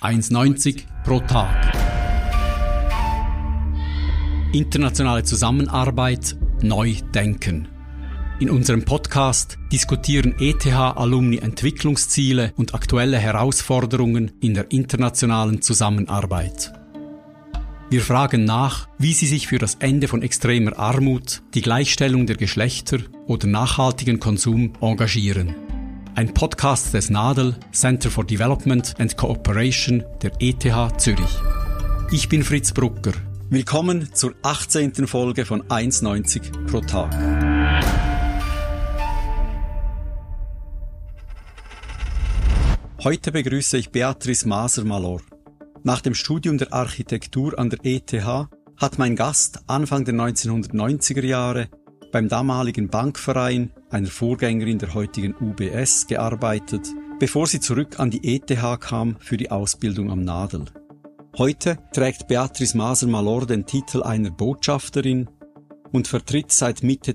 1,90 pro Tag. Internationale Zusammenarbeit neu denken. In unserem Podcast diskutieren ETH-Alumni Entwicklungsziele und aktuelle Herausforderungen in der internationalen Zusammenarbeit. Wir fragen nach, wie sie sich für das Ende von extremer Armut, die Gleichstellung der Geschlechter oder nachhaltigen Konsum engagieren. Ein Podcast des NADEL, Center for Development and Cooperation der ETH Zürich. Ich bin Fritz Brucker. Willkommen zur 18. Folge von 1,90 pro Tag. Heute begrüße ich Beatrice Maser-Malor. Nach dem Studium der Architektur an der ETH hat mein Gast Anfang der 1990er Jahre beim damaligen Bankverein, einer Vorgängerin der heutigen UBS, gearbeitet, bevor sie zurück an die ETH kam für die Ausbildung am NADEL. Heute trägt Beatrice Maser-Malor den Titel einer Botschafterin und vertritt seit Mitte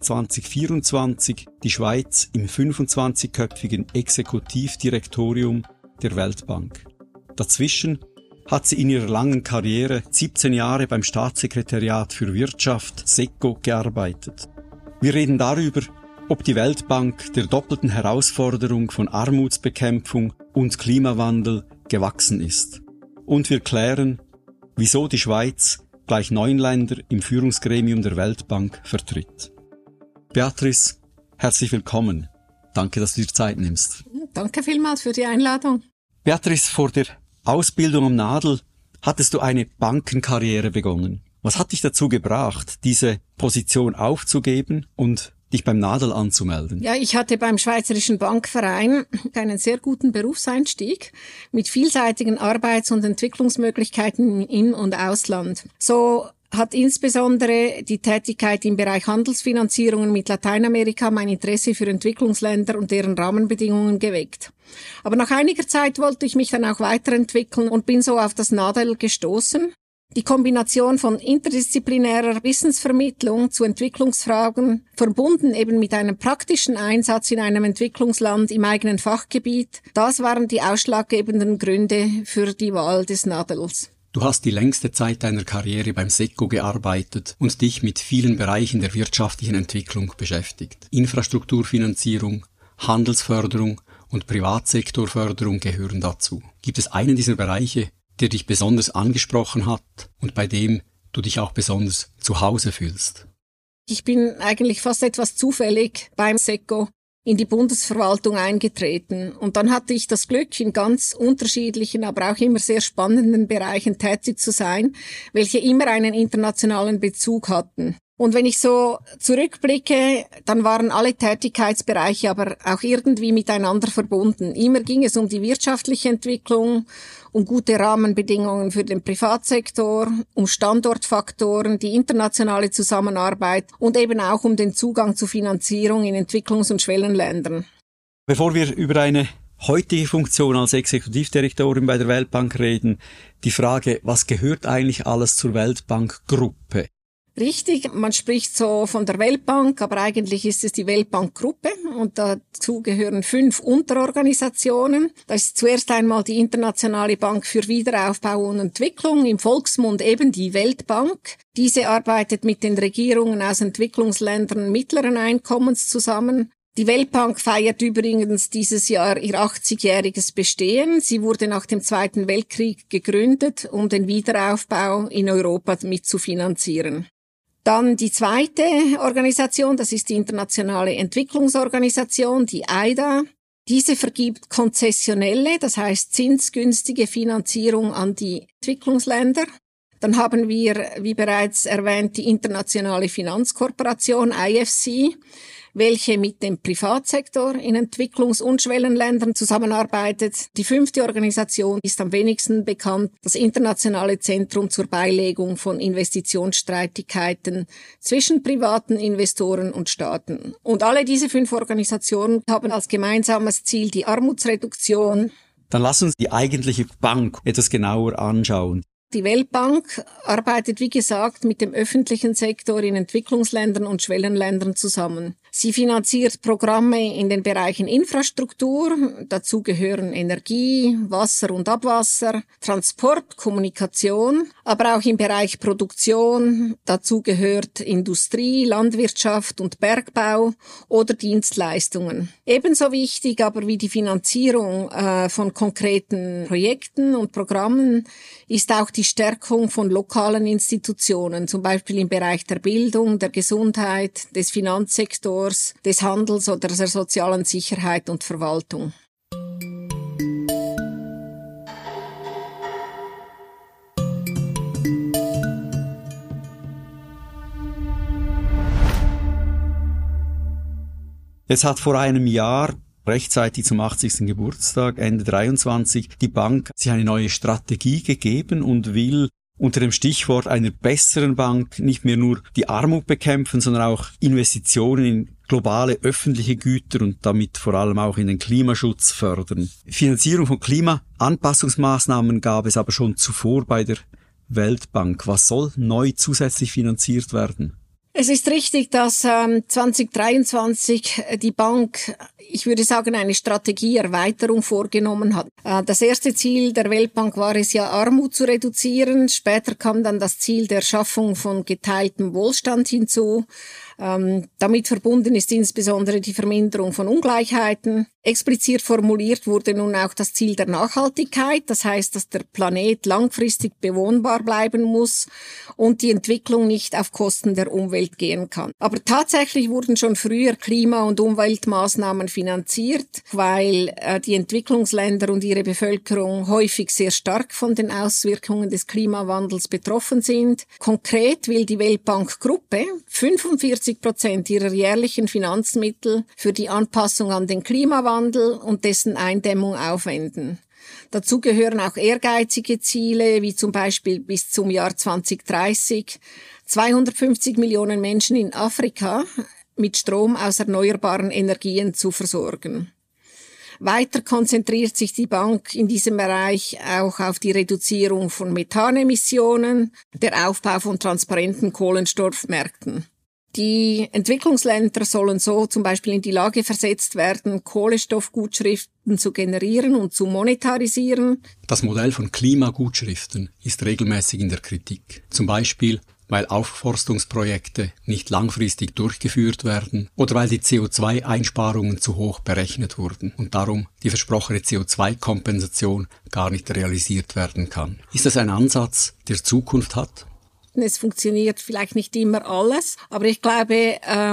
2024 die Schweiz im 25-köpfigen Exekutivdirektorium der Weltbank. Dazwischen hat sie in ihrer langen Karriere 17 Jahre beim Staatssekretariat für Wirtschaft SECO gearbeitet. Wir reden darüber, ob die Weltbank der doppelten Herausforderung von Armutsbekämpfung und Klimawandel gewachsen ist. Und wir klären, wieso die Schweiz gleich 9 Länder im Führungsgremium der Weltbank vertritt. Beatrice, herzlich willkommen. Danke, dass du dir Zeit nimmst. Danke vielmals für die Einladung. Beatrice, vor der Ausbildung am NADEL hattest du eine Bankenkarriere begonnen. Was hat dich dazu gebracht, diese Position aufzugeben und dich beim NADEL anzumelden? Ja, ich hatte beim Schweizerischen Bankverein einen sehr guten Berufseinstieg mit vielseitigen Arbeits- und Entwicklungsmöglichkeiten im In- und Ausland. So hat insbesondere die Tätigkeit im Bereich Handelsfinanzierungen mit Lateinamerika mein Interesse für Entwicklungsländer und deren Rahmenbedingungen geweckt. Aber nach einiger Zeit wollte ich mich dann auch weiterentwickeln und bin so auf das NADEL gestoßen. Die Kombination von interdisziplinärer Wissensvermittlung zu Entwicklungsfragen, verbunden eben mit einem praktischen Einsatz in einem Entwicklungsland im eigenen Fachgebiet, das waren die ausschlaggebenden Gründe für die Wahl des NADELs. Du hast die längste Zeit deiner Karriere beim SECO gearbeitet und dich mit vielen Bereichen der wirtschaftlichen Entwicklung beschäftigt. Infrastrukturfinanzierung, Handelsförderung und Privatsektorförderung gehören dazu. Gibt es einen dieser Bereiche, der dich besonders angesprochen hat und bei dem du dich auch besonders zu Hause fühlst? Ich bin eigentlich fast etwas zufällig beim SECO in die Bundesverwaltung eingetreten. Und dann hatte ich das Glück, in ganz unterschiedlichen, aber auch immer sehr spannenden Bereichen tätig zu sein, welche immer einen internationalen Bezug hatten. Und wenn ich so zurückblicke, dann waren alle Tätigkeitsbereiche aber auch irgendwie miteinander verbunden. Immer ging es um die wirtschaftliche Entwicklung, um gute Rahmenbedingungen für den Privatsektor, um Standortfaktoren, die internationale Zusammenarbeit und eben auch um den Zugang zu Finanzierung in Entwicklungs- und Schwellenländern. Bevor wir über eine heutige Funktion als Exekutivdirektorin bei der Weltbank reden, die Frage, was gehört eigentlich alles zur Weltbankgruppe? Richtig, man spricht so von der Weltbank, aber eigentlich ist es die Weltbankgruppe und dazu gehören 5 Unterorganisationen. Das ist zuerst einmal die Internationale Bank für Wiederaufbau und Entwicklung, im Volksmund eben die Weltbank. Diese arbeitet mit den Regierungen aus Entwicklungsländern mittleren Einkommens zusammen. Die Weltbank feiert übrigens dieses Jahr ihr 80-jähriges Bestehen. Sie wurde nach dem Zweiten Weltkrieg gegründet, um den Wiederaufbau in Europa mitzufinanzieren. Dann die zweite Organisation, das ist die Internationale Entwicklungsorganisation, die AIDA. Diese vergibt konzessionelle, das heißt zinsgünstige Finanzierung an die Entwicklungsländer. Dann haben wir, wie bereits erwähnt, die Internationale Finanzkorporation, IFC, welche mit dem Privatsektor in Entwicklungs- und Schwellenländern zusammenarbeitet. Die 5. Organisation ist am wenigsten bekannt, das Internationale Zentrum zur Beilegung von Investitionsstreitigkeiten zwischen privaten Investoren und Staaten. Und alle diese 5 Organisationen haben als gemeinsames Ziel die Armutsreduktion. Dann lass uns die eigentliche Bank etwas genauer anschauen. Die Weltbank arbeitet, wie gesagt, mit dem öffentlichen Sektor in Entwicklungsländern und Schwellenländern zusammen. Sie finanziert Programme in den Bereichen Infrastruktur, dazu gehören Energie, Wasser und Abwasser, Transport, Kommunikation, aber auch im Bereich Produktion, dazu gehört Industrie, Landwirtschaft und Bergbau oder Dienstleistungen. Ebenso wichtig aber wie die Finanzierung von konkreten Projekten und Programmen ist auch die Stärkung von lokalen Institutionen, zum Beispiel im Bereich der Bildung, der Gesundheit, des Finanzsektors, des Handels oder der sozialen Sicherheit und Verwaltung. Es hat vor einem Jahr, rechtzeitig zum 80. Geburtstag, Ende 23, die Bank sich eine neue Strategie gegeben und will unter dem Stichwort einer besseren Bank nicht mehr nur die Armut bekämpfen, sondern auch Investitionen in globale öffentliche Güter und damit vor allem auch in den Klimaschutz fördern. Finanzierung von Klimaanpassungsmaßnahmen gab es aber schon zuvor bei der Weltbank. Was soll neu zusätzlich finanziert werden? Es ist richtig, dass 2023 die Bank, ich würde sagen, eine Strategieerweiterung vorgenommen hat. Das erste Ziel der Weltbank war es ja, Armut zu reduzieren. Später kam dann das Ziel der Schaffung von geteiltem Wohlstand hinzu. Damit verbunden ist insbesondere die Verminderung von Ungleichheiten. Explizit formuliert wurde nun auch das Ziel der Nachhaltigkeit, das heißt, dass der Planet langfristig bewohnbar bleiben muss und die Entwicklung nicht auf Kosten der Umwelt gehen kann. Aber tatsächlich wurden schon früher Klima- und Umweltmaßnahmen finanziert, weil die Entwicklungsländer und ihre Bevölkerung häufig sehr stark von den Auswirkungen des Klimawandels betroffen sind. Konkret will die Weltbankgruppe 45% ihrer jährlichen Finanzmittel für die Anpassung an den Klimawandel und dessen Eindämmung aufwenden. Dazu gehören auch ehrgeizige Ziele, wie zum Beispiel bis zum Jahr 2030 250 Millionen Menschen in Afrika mit Strom aus erneuerbaren Energien zu versorgen. Weiter konzentriert sich die Bank in diesem Bereich auch auf die Reduzierung von Methanemissionen, der Aufbau von transparenten Kohlenstoffmärkten. Die Entwicklungsländer sollen so zum Beispiel in die Lage versetzt werden, Kohlenstoffgutschriften zu generieren und zu monetarisieren. Das Modell von Klimagutschriften ist regelmäßig in der Kritik. Zum Beispiel, weil Aufforstungsprojekte nicht langfristig durchgeführt werden oder weil die CO2-Einsparungen zu hoch berechnet wurden und darum die versprochene CO2-Kompensation gar nicht realisiert werden kann. Ist das ein Ansatz, der Zukunft hat? Es funktioniert vielleicht nicht immer alles, aber ich glaube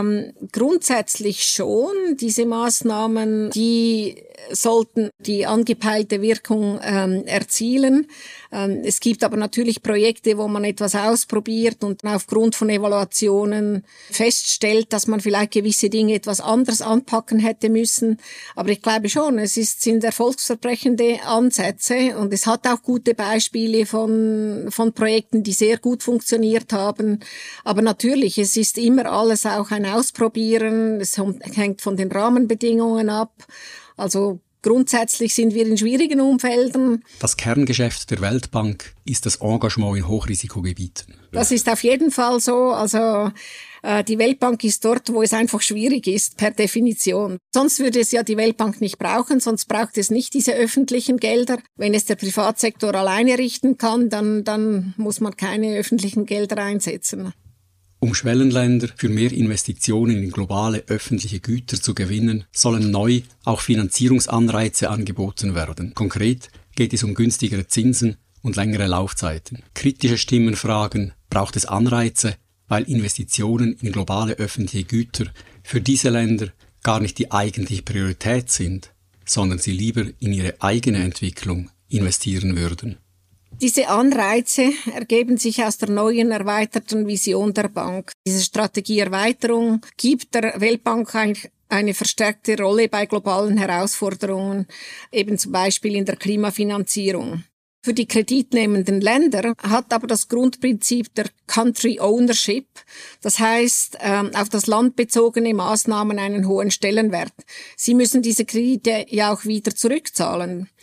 grundsätzlich schon, diese Maßnahmen, die sollten die angepeilte Wirkung erzielen. Es gibt aber natürlich Projekte, wo man etwas ausprobiert und aufgrund von Evaluationen feststellt, dass man vielleicht gewisse Dinge etwas anders anpacken hätte müssen. Aber ich glaube schon, sind erfolgsversprechende Ansätze und es hat auch gute Beispiele von Projekten, die sehr gut funktioniert haben. Aber natürlich, es ist immer alles auch ein Ausprobieren. Es hängt von den Rahmenbedingungen ab. Also grundsätzlich sind wir in schwierigen Umfeldern. Das Kerngeschäft der Weltbank ist das Engagement in Hochrisikogebieten. Das ist auf jeden Fall so. Also die Weltbank ist dort, wo es einfach schwierig ist, per Definition. Sonst würde es ja die Weltbank nicht brauchen, sonst braucht es nicht diese öffentlichen Gelder. Wenn es der Privatsektor alleine richten kann, dann muss man keine öffentlichen Gelder einsetzen. Um Schwellenländer für mehr Investitionen in globale öffentliche Güter zu gewinnen, sollen neu auch Finanzierungsanreize angeboten werden. Konkret geht es um günstigere Zinsen und längere Laufzeiten. Kritische Stimmen fragen, braucht es Anreize, weil Investitionen in globale öffentliche Güter für diese Länder gar nicht die eigentliche Priorität sind, sondern sie lieber in ihre eigene Entwicklung investieren würden. Diese Anreize ergeben sich aus der neuen, erweiterten Vision der Bank. Diese Strategieerweiterung gibt der Weltbank eine verstärkte Rolle bei globalen Herausforderungen, eben zum Beispiel in der Klimafinanzierung. Für die kreditnehmenden Länder hat aber das Grundprinzip der Country Ownership, das heißt auf das Land bezogene Maßnahmen, einen hohen Stellenwert. Sie müssen diese Kredite ja auch wieder zurückzahlen.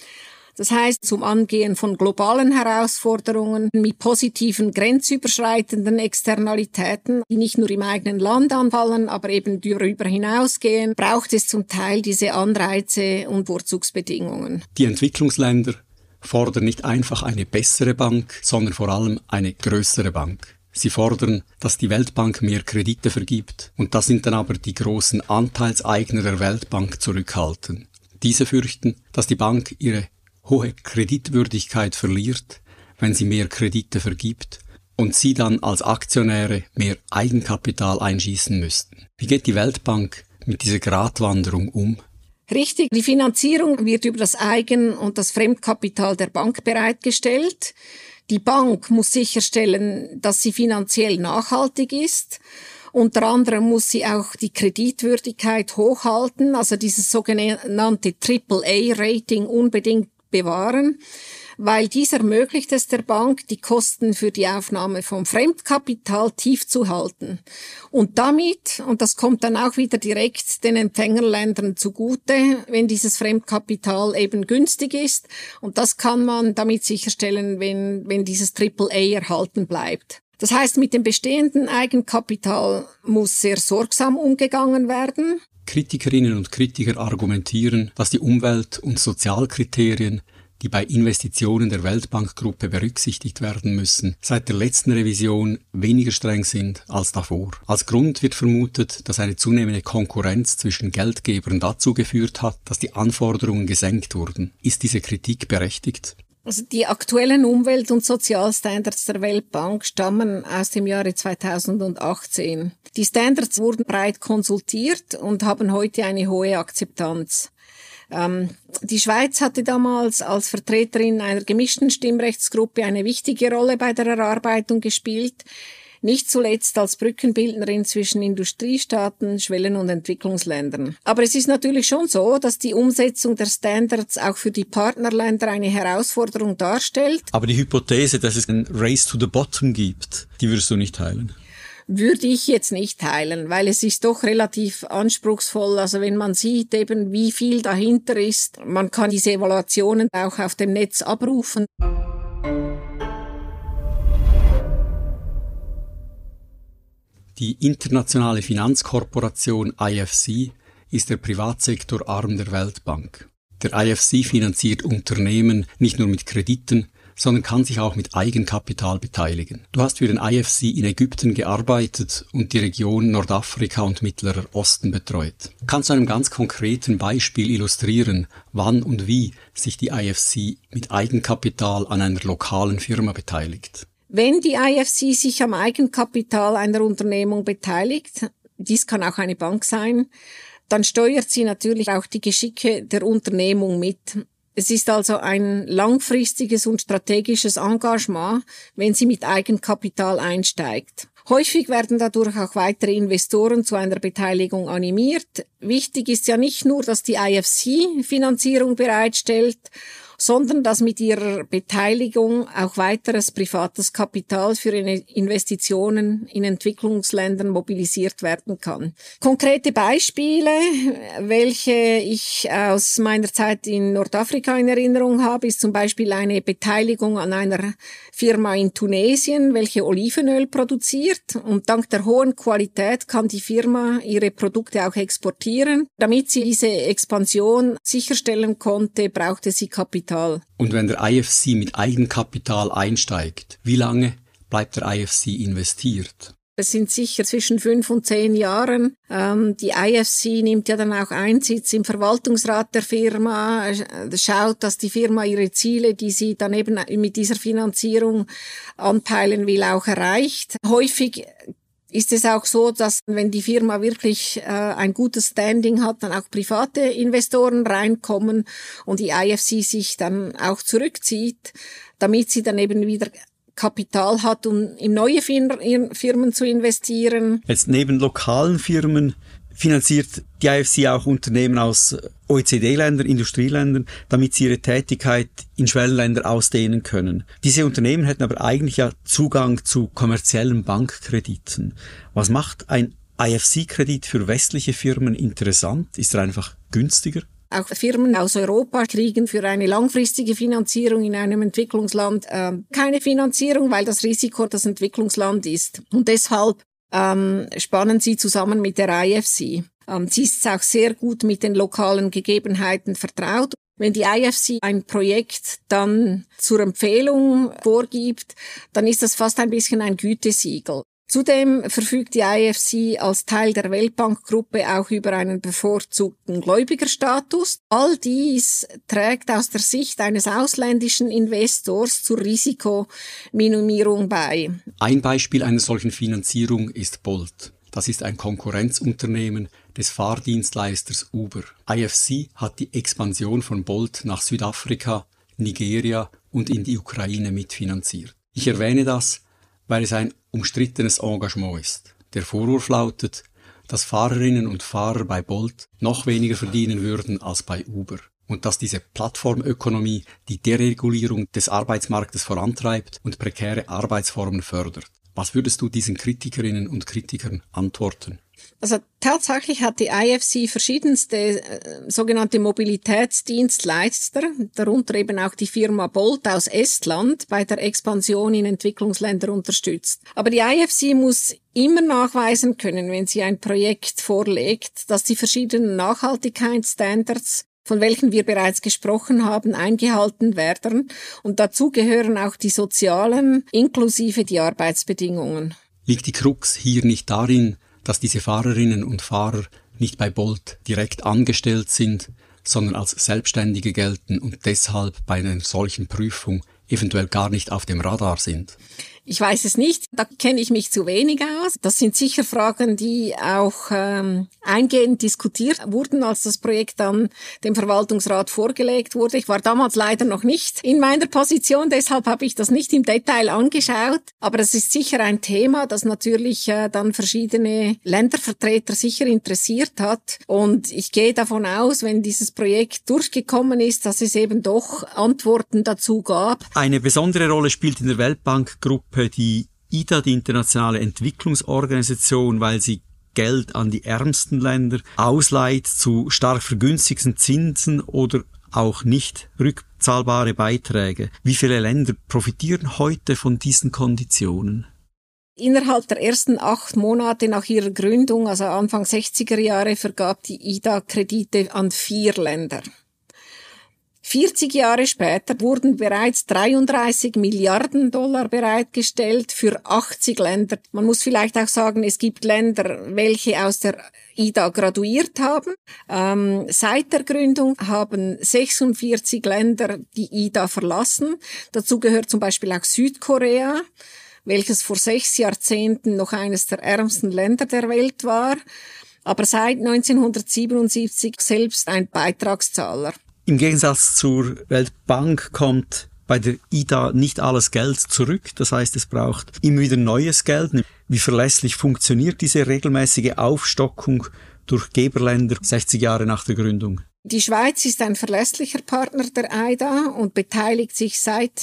Das heißt, zum Angehen von globalen Herausforderungen mit positiven grenzüberschreitenden Externalitäten, die nicht nur im eigenen Land anfallen, aber eben darüber hinausgehen, braucht es zum Teil diese Anreize und Vorzugsbedingungen. Die Entwicklungsländer fordern nicht einfach eine bessere Bank, sondern vor allem eine größere Bank. Sie fordern, dass die Weltbank mehr Kredite vergibt, und da sind dann aber die großen Anteilseigner der Weltbank zurückhaltend. Diese fürchten, dass die Bank ihre hohe Kreditwürdigkeit verliert, wenn sie mehr Kredite vergibt und sie dann als Aktionäre mehr Eigenkapital einschießen müssten. Wie geht die Weltbank mit dieser Gratwanderung um? Richtig, die Finanzierung wird über das Eigen- und das Fremdkapital der Bank bereitgestellt. Die Bank muss sicherstellen, dass sie finanziell nachhaltig ist. Unter anderem muss sie auch die Kreditwürdigkeit hochhalten, also dieses sogenannte AAA-Rating unbedingt bewahren, weil dies ermöglicht es der Bank, die Kosten für die Aufnahme vom Fremdkapital tief zu halten. Und damit, und das kommt dann auch wieder direkt den Empfängerländern zugute, wenn dieses Fremdkapital eben günstig ist. Und das kann man damit sicherstellen, wenn dieses AAA erhalten bleibt. Das heißt, mit dem bestehenden Eigenkapital muss sehr sorgsam umgegangen werden. Kritikerinnen und Kritiker argumentieren, dass die Umwelt- und Sozialkriterien, die bei Investitionen der Weltbankgruppe berücksichtigt werden müssen, seit der letzten Revision weniger streng sind als davor. Als Grund wird vermutet, dass eine zunehmende Konkurrenz zwischen Geldgebern dazu geführt hat, dass die Anforderungen gesenkt wurden. Ist diese Kritik berechtigt? Also die aktuellen Umwelt- und Sozialstandards der Weltbank stammen aus dem Jahre 2018. Die Standards wurden breit konsultiert und haben heute eine hohe Akzeptanz. Die Schweiz hatte damals als Vertreterin einer gemischten Stimmrechtsgruppe eine wichtige Rolle bei der Erarbeitung gespielt, nicht zuletzt als Brückenbildnerin zwischen Industriestaaten, Schwellen- und Entwicklungsländern. Aber es ist natürlich schon so, dass die Umsetzung der Standards auch für die Partnerländer eine Herausforderung darstellt. Aber die Hypothese, dass es ein Race to the Bottom gibt, die würdest du nicht teilen? Würde ich jetzt nicht teilen, weil es ist doch relativ anspruchsvoll. Also wenn man sieht eben, wie viel dahinter ist, man kann diese Evaluationen auch auf dem Netz abrufen. Die internationale Finanzkorporation IFC ist der Privatsektorarm der Weltbank. Der IFC finanziert Unternehmen nicht nur mit Krediten, sondern kann sich auch mit Eigenkapital beteiligen. Du hast für den IFC in Ägypten gearbeitet und die Region Nordafrika und Mittlerer Osten betreut. Kannst du einem ganz konkreten Beispiel illustrieren, wann und wie sich die IFC mit Eigenkapital an einer lokalen Firma beteiligt? Wenn die IFC sich am Eigenkapital einer Unternehmung beteiligt, dies kann auch eine Bank sein, dann steuert sie natürlich auch die Geschicke der Unternehmung mit. Es ist also ein langfristiges und strategisches Engagement, wenn sie mit Eigenkapital einsteigt. Häufig werden dadurch auch weitere Investoren zu einer Beteiligung animiert. Wichtig ist ja nicht nur, dass die IFC Finanzierung bereitstellt, sondern dass mit ihrer Beteiligung auch weiteres privates Kapital für Investitionen in Entwicklungsländern mobilisiert werden kann. Konkrete Beispiele, welche ich aus meiner Zeit in Nordafrika in Erinnerung habe, ist zum Beispiel eine Beteiligung an einer Firma in Tunesien, welche Olivenöl produziert, und dank der hohen Qualität kann die Firma ihre Produkte auch exportieren. Damit sie diese Expansion sicherstellen konnte, brauchte sie Kapital. Und wenn der IFC mit Eigenkapital einsteigt, wie lange bleibt der IFC investiert? Es sind sicher zwischen 5 und 10 Jahren. Die IFC nimmt ja dann auch Einsitz im Verwaltungsrat der Firma, schaut, dass die Firma ihre Ziele, die sie dann eben mit dieser Finanzierung anpeilen will, auch erreicht. Häufig ist es auch so, dass wenn die Firma wirklich ein gutes Standing hat, dann auch private Investoren reinkommen und die IFC sich dann auch zurückzieht, damit sie dann eben wieder Kapital hat, um in neue Firmen zu investieren. Jetzt neben lokalen Firmen finanziert die IFC auch Unternehmen aus OECD-Ländern, Industrieländern, damit sie ihre Tätigkeit in Schwellenländer ausdehnen können. Diese Unternehmen hätten aber eigentlich ja Zugang zu kommerziellen Bankkrediten. Was macht ein IFC-Kredit für westliche Firmen interessant? Ist er einfach günstiger? Auch Firmen aus Europa kriegen für eine langfristige Finanzierung in einem Entwicklungsland keine Finanzierung, weil das Risiko das Entwicklungsland ist. Und deshalb spannen sie zusammen mit der IFC. Sie ist auch sehr gut mit den lokalen Gegebenheiten vertraut. Wenn die IFC ein Projekt dann zur Empfehlung vorgibt, dann ist das fast ein bisschen ein Gütesiegel. Zudem verfügt die IFC als Teil der Weltbankgruppe auch über einen bevorzugten Gläubigerstatus. All dies trägt aus der Sicht eines ausländischen Investors zur Risikominimierung bei. Ein Beispiel einer solchen Finanzierung ist Bolt. Das ist ein Konkurrenzunternehmen des Fahrdienstleisters Uber. IFC hat die Expansion von Bolt nach Südafrika, Nigeria und in die Ukraine mitfinanziert. Ich erwähne das, weil es ein umstrittenes Engagement ist. Der Vorwurf lautet, dass Fahrerinnen und Fahrer bei Bolt noch weniger verdienen würden als bei Uber und dass diese Plattformökonomie die Deregulierung des Arbeitsmarktes vorantreibt und prekäre Arbeitsformen fördert. Was würdest du diesen Kritikerinnen und Kritikern antworten? Also tatsächlich hat die IFC verschiedenste sogenannte Mobilitätsdienstleister, darunter eben auch die Firma Bolt aus Estland, bei der Expansion in Entwicklungsländer unterstützt. Aber die IFC muss immer nachweisen können, wenn sie ein Projekt vorlegt, dass die verschiedenen Nachhaltigkeitsstandards, von welchen wir bereits gesprochen haben, eingehalten werden. Und dazu gehören auch die sozialen, inklusive die Arbeitsbedingungen. Liegt die Krux hier nicht darin, dass diese Fahrerinnen und Fahrer nicht bei Bolt direkt angestellt sind, sondern als Selbstständige gelten und deshalb bei einer solchen Prüfung eventuell gar nicht auf dem Radar sind? Ich weiß es nicht, da kenne ich mich zu wenig aus. Das sind sicher Fragen, die auch eingehend diskutiert wurden, als das Projekt dann dem Verwaltungsrat vorgelegt wurde. Ich war damals leider noch nicht in meiner Position, deshalb habe ich das nicht im Detail angeschaut. Aber es ist sicher ein Thema, das natürlich dann verschiedene Ländervertreter sicher interessiert hat. Und ich gehe davon aus, wenn dieses Projekt durchgekommen ist, dass es eben doch Antworten dazu gab. Eine besondere Rolle spielt in der Weltbankgruppe die IDA, die Internationale Entwicklungsorganisation, weil sie Geld an die ärmsten Länder ausleiht zu stark vergünstigten Zinsen oder auch nicht rückzahlbare Beiträge. Wie viele Länder profitieren heute von diesen Konditionen? Innerhalb der ersten 8 Monate nach ihrer Gründung, also Anfang 60er Jahre, vergab die IDA Kredite an 4 Länder. 40 Jahre später wurden bereits 33 Milliarden Dollar bereitgestellt für 80 Länder. Man muss vielleicht auch sagen, es gibt Länder, welche aus der IDA graduiert haben. Seit der Gründung haben 46 Länder die IDA verlassen. Dazu gehört zum Beispiel auch Südkorea, welches vor 6 Jahrzehnten noch eines der ärmsten Länder der Welt war, aber seit 1977 selbst ein Beitragszahler. Im Gegensatz zur Weltbank kommt bei der IDA nicht alles Geld zurück. Das heißt, es braucht immer wieder neues Geld. Wie verlässlich funktioniert diese regelmäßige Aufstockung durch Geberländer 60 Jahre nach der Gründung? Die Schweiz ist ein verlässlicher Partner der IDA und beteiligt sich seit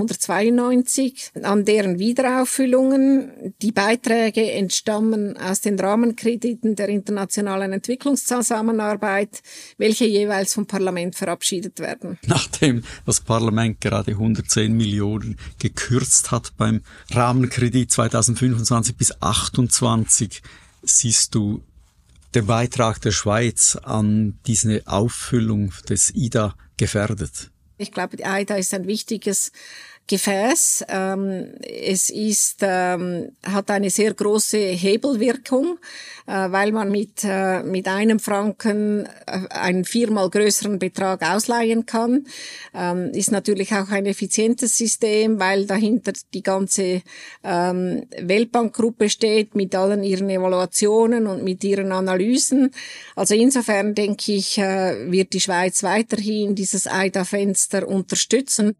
1992 an deren Wiederauffüllungen. Die Beiträge entstammen aus den Rahmenkrediten der internationalen Entwicklungszusammenarbeit, welche jeweils vom Parlament verabschiedet werden. Nachdem das Parlament gerade 110 Millionen gekürzt hat beim Rahmenkredit 2025 bis 2028, siehst du der Beitrag der Schweiz an diese Auffüllung des IDA gefährdet? Ich glaube, die IDA ist ein wichtiges Gefäß. Es ist, hat eine sehr große Hebelwirkung, weil man mit einem Franken einen 4-mal größeren Betrag ausleihen kann. Ist natürlich auch ein effizientes System, weil dahinter die ganze Weltbankgruppe steht mit allen ihren Evaluationen und mit ihren Analysen. Also insofern denke ich, wird die Schweiz weiterhin dieses IDA-Fenster unterstützen.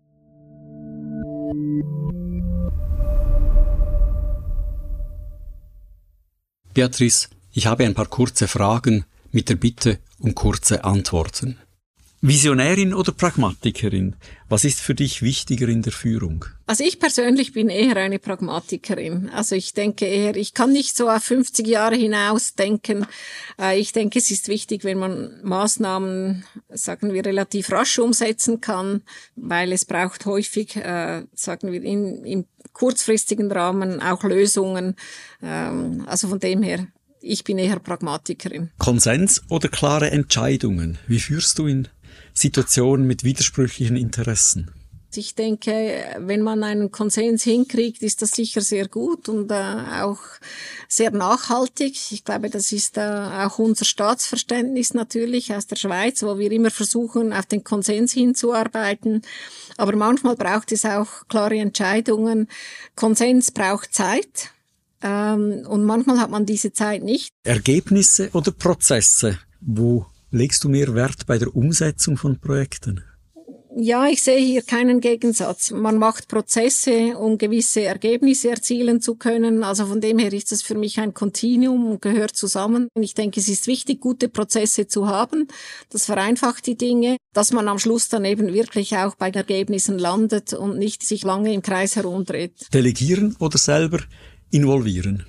Beatrice, ich habe ein paar kurze Fragen mit der Bitte um kurze Antworten. Visionärin oder Pragmatikerin? Was ist für dich wichtiger in der Führung? Also ich persönlich bin eher eine Pragmatikerin. Also ich denke eher, ich kann nicht so auf 50 Jahre hinaus denken. Ich denke, es ist wichtig, wenn man Maßnahmen, sagen wir, relativ rasch umsetzen kann, weil es braucht häufig, sagen wir, im kurzfristigen Rahmen auch Lösungen. Also von dem her, ich bin eher Pragmatikerin. Konsens oder klare Entscheidungen? Wie führst du in Situationen mit widersprüchlichen Interessen? Ich denke, wenn man einen Konsens hinkriegt, ist das sicher sehr gut und auch sehr nachhaltig. Ich glaube, das ist auch unser Staatsverständnis natürlich aus der Schweiz, wo wir immer versuchen, auf den Konsens hinzuarbeiten. Aber manchmal braucht es auch klare Entscheidungen. Konsens braucht Zeit. Und manchmal hat man diese Zeit nicht. Ergebnisse oder Prozesse? Wo legst du mehr Wert bei der Umsetzung von Projekten? Ja, ich sehe hier keinen Gegensatz. Man macht Prozesse, um gewisse Ergebnisse erzielen zu können. Also von dem her ist das für mich ein Kontinuum und gehört zusammen. Ich denke, es ist wichtig, gute Prozesse zu haben. Das vereinfacht die Dinge, dass man am Schluss dann eben wirklich auch bei den Ergebnissen landet und nicht sich lange im Kreis herumdreht. Delegieren oder selber involvieren?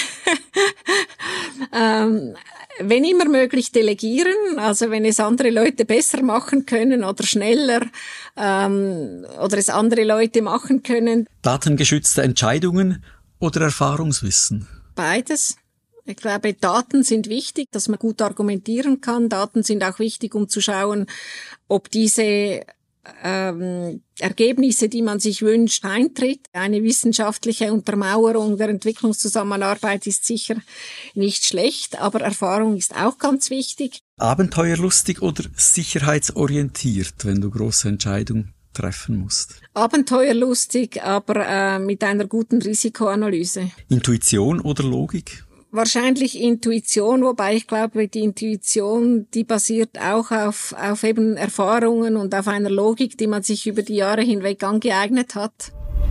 Wenn immer möglich delegieren, also wenn es andere Leute besser machen können oder schneller oder es andere Leute machen können. Datengeschützte Entscheidungen oder Erfahrungswissen? Beides. Ich glaube, Daten sind wichtig, dass man gut argumentieren kann. Daten sind auch wichtig, um zu schauen, ob diese Ergebnisse, die man sich wünscht, eintritt. Eine wissenschaftliche Untermauerung der Entwicklungszusammenarbeit ist sicher nicht schlecht, aber Erfahrung ist auch ganz wichtig. Abenteuerlustig oder sicherheitsorientiert, wenn du große Entscheidungen treffen musst? Abenteuerlustig, aber mit einer guten Risikoanalyse. Intuition oder Logik? Wahrscheinlich Intuition, wobei ich glaube, die Intuition, die basiert auch auf eben Erfahrungen und auf einer Logik, die man sich über die Jahre hinweg angeeignet hat.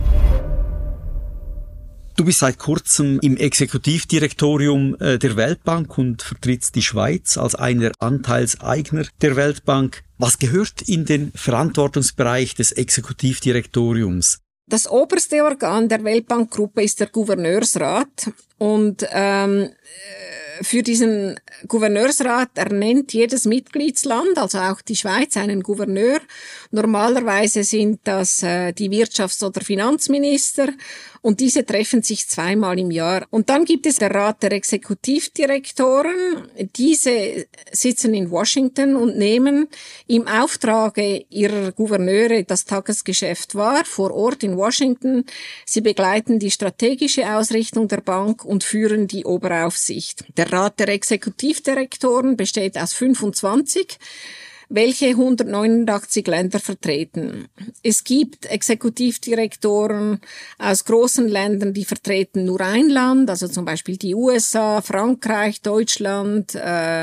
Du bist seit kurzem im Exekutivdirektorium der Weltbank und vertrittst die Schweiz als einer Anteilseigner der Weltbank. Was gehört in den Verantwortungsbereich des Exekutivdirektoriums? Das oberste Organ der Weltbankgruppe ist der Gouverneursrat und für diesen Gouverneursrat ernennt jedes Mitgliedsland, also auch die Schweiz, einen Gouverneur. Normalerweise sind das die Wirtschafts- oder Finanzminister und diese treffen sich zweimal im Jahr. Und dann gibt es der Rat der Exekutivdirektoren. Diese sitzen in Washington und nehmen im Auftrage ihrer Gouverneure das Tagesgeschäft wahr, vor Ort in Washington. Sie begleiten die strategische Ausrichtung der Bank und führen die Oberaufsicht. Der Rat der Exekutivdirektoren besteht aus 25, welche 189 Länder vertreten. Es gibt Exekutivdirektoren aus großen Ländern, die vertreten nur ein Land, also zum Beispiel die USA, Frankreich, Deutschland,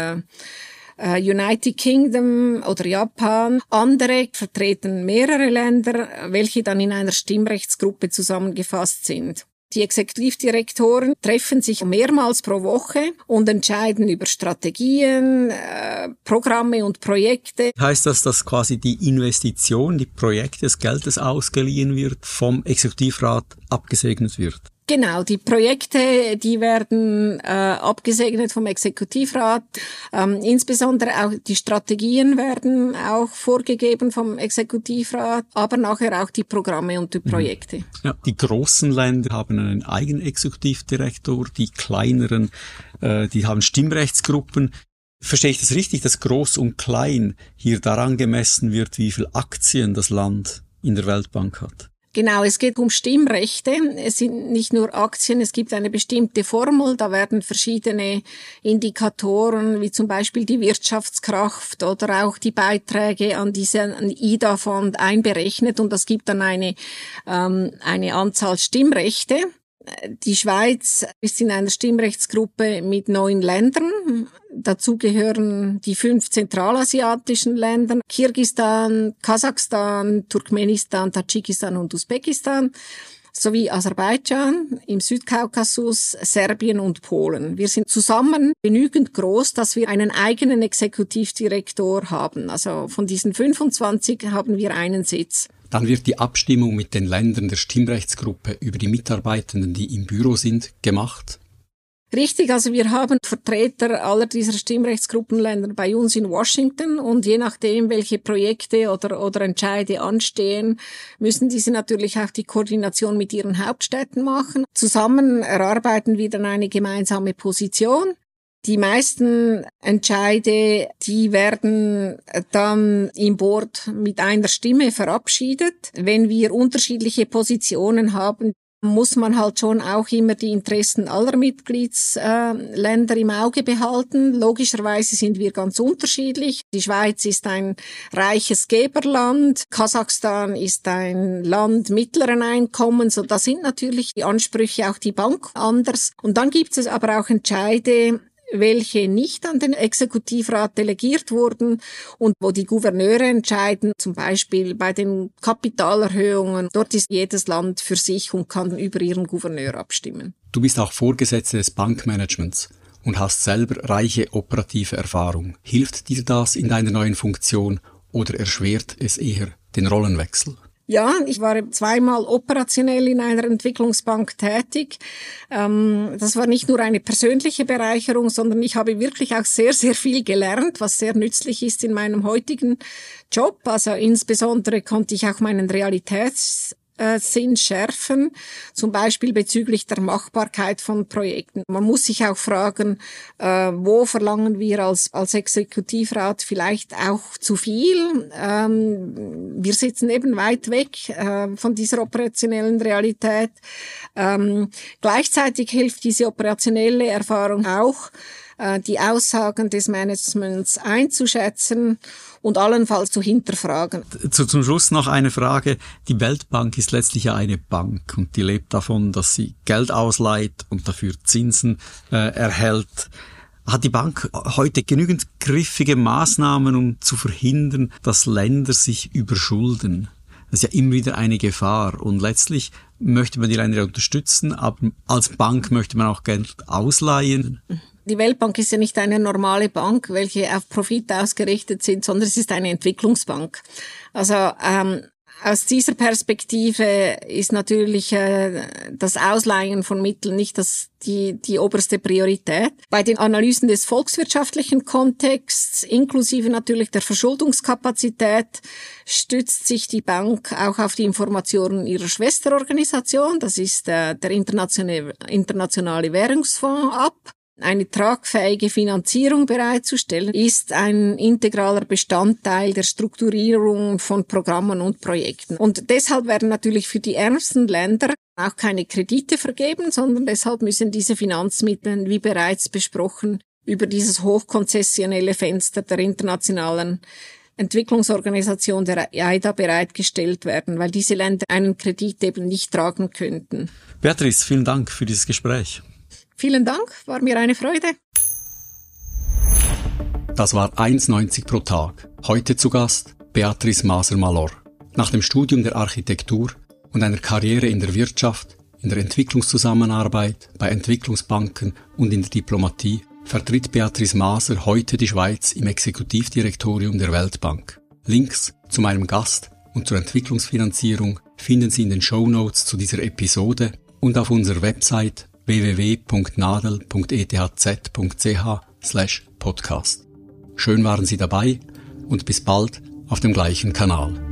United Kingdom oder Japan. Andere vertreten mehrere Länder, welche dann in einer Stimmrechtsgruppe zusammengefasst sind. Die Exekutivdirektoren treffen sich mehrmals pro Woche und entscheiden über Strategien, Programme und Projekte. Heißt das, dass quasi die Investition, die Projekte des Geldes ausgeliehen wird, vom Exekutivrat abgesegnet wird? Genau, die Projekte, die werden abgesegnet vom Exekutivrat. Insbesondere auch die Strategien werden auch vorgegeben vom Exekutivrat, aber nachher auch die Programme und die Projekte. Ja, die großen Länder haben einen eigenen Exekutivdirektor, die kleineren, die haben Stimmrechtsgruppen. Verstehe ich das richtig, dass Groß und Klein hier daran gemessen wird, wie viel Aktien das Land in der Weltbank hat? Genau, es geht um Stimmrechte. Es sind nicht nur Aktien, es gibt eine bestimmte Formel, da werden verschiedene Indikatoren, wie zum Beispiel die Wirtschaftskraft oder auch die Beiträge an diesen IDA-Fonds einberechnet und das gibt dann eine Anzahl Stimmrechte. Die Schweiz ist in einer Stimmrechtsgruppe mit 9 Ländern. Dazu gehören die 5 zentralasiatischen Länder, Kirgisistan, Kasachstan, Turkmenistan, Tadschikistan und Usbekistan. sowie Aserbaidschan, im Südkaukasus, Serbien und Polen. Wir sind zusammen genügend groß, dass wir einen eigenen Exekutivdirektor haben. Also von diesen 25 haben wir einen Sitz. Dann wird die Abstimmung mit den Ländern der Stimmrechtsgruppe über die Mitarbeitenden, die im Büro sind, gemacht? Richtig, also wir haben Vertreter aller dieser Stimmrechtsgruppenländer bei uns in Washington und je nachdem, welche Projekte oder Entscheide anstehen, müssen diese natürlich auch die Koordination mit ihren Hauptstädten machen. Zusammen erarbeiten wir dann eine gemeinsame Position. Die meisten Entscheide, die werden dann im Board mit einer Stimme verabschiedet. Wenn wir unterschiedliche Positionen haben, muss man halt schon auch immer die Interessen aller Mitgliedsländer im Auge behalten. Logischerweise sind wir ganz unterschiedlich. Die Schweiz ist ein reiches Geberland, Kasachstan ist ein Land mittleren Einkommens und da sind natürlich die Ansprüche auch die Bank anders. Und dann gibt es aber auch Entscheide, welche nicht an den Exekutivrat delegiert wurden und wo die Gouverneure entscheiden, zum Beispiel bei den Kapitalerhöhungen. Dort ist jedes Land für sich und kann über ihren Gouverneur abstimmen. Du bist auch Vorgesetzte des Bankmanagements und hast selber reiche operative Erfahrung. Hilft dir das in deiner neuen Funktion oder erschwert es eher den Rollenwechsel? Ja, ich war 2-mal operationell in einer Entwicklungsbank tätig. Das war nicht nur eine persönliche Bereicherung, sondern ich habe wirklich auch sehr, sehr viel gelernt, was sehr nützlich ist in meinem heutigen Job. Also insbesondere konnte ich auch meinen Realitätssinn schärfen, zum Beispiel bezüglich der Machbarkeit von Projekten. Man muss sich auch fragen, wo verlangen wir als Exekutivrat vielleicht auch zu viel? Wir sitzen eben weit weg von dieser operationellen Realität. Gleichzeitig hilft diese operationelle Erfahrung auch, die Aussagen des Managements einzuschätzen und allenfalls zu hinterfragen. Zum Schluss noch eine Frage. Die Weltbank ist letztlich ja eine Bank und die lebt davon, dass sie Geld ausleiht und dafür Zinsen erhält. Hat die Bank heute genügend griffige Maßnahmen, um zu verhindern, dass Länder sich überschulden? Das ist ja immer wieder eine Gefahr und letztlich möchte man die Länder unterstützen, aber als Bank möchte man auch Geld ausleihen. Die Weltbank ist ja nicht eine normale Bank, welche auf Profit ausgerichtet sind, sondern es ist eine Entwicklungsbank. Also aus dieser Perspektive ist natürlich das Ausleihen von Mitteln nicht die oberste Priorität. Bei den Analysen des volkswirtschaftlichen Kontexts, inklusive natürlich der Verschuldungskapazität, stützt sich die Bank auch auf die Informationen ihrer Schwesterorganisation, das ist der Internationale Währungsfonds, ab. Eine tragfähige Finanzierung bereitzustellen, ist ein integraler Bestandteil der Strukturierung von Programmen und Projekten. Und deshalb werden natürlich für die ärmsten Länder auch keine Kredite vergeben, sondern deshalb müssen diese Finanzmittel, wie bereits besprochen, über dieses hochkonzessionelle Fenster der internationalen Entwicklungsorganisation der EIDA bereitgestellt werden, weil diese Länder einen Kredit eben nicht tragen könnten. Beatrice, vielen Dank für dieses Gespräch. Vielen Dank, war mir eine Freude. Das war 1,90 pro Tag. Heute zu Gast Beatrice Maser-Malor. Nach dem Studium der Architektur und einer Karriere in der Wirtschaft, in der Entwicklungszusammenarbeit, bei Entwicklungsbanken und in der Diplomatie vertritt Beatrice Maser heute die Schweiz im Exekutivdirektorium der Weltbank. Links zu meinem Gast und zur Entwicklungsfinanzierung finden Sie in den Shownotes zu dieser Episode und auf unserer Website www.nadel.ethz.ch/podcast. Schön waren Sie dabei und bis bald auf dem gleichen Kanal.